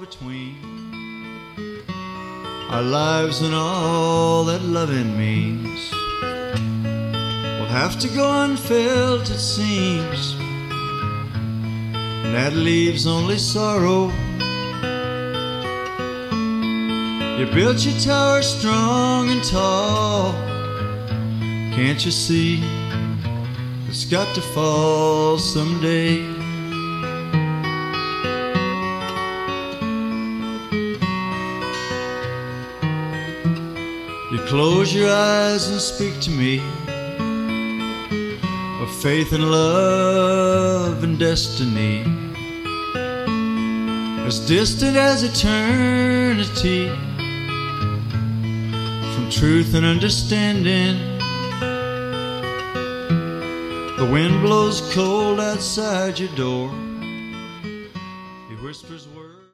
between our lives and all that loving means will have to go unfelt, it seems, and that leaves only sorrow. You built your tower strong and tall, can't you see it's got to fall someday? You close your eyes and speak to me of faith and love and destiny, as distant as eternity from truth and understanding. The wind blows cold outside your door. He whispers words.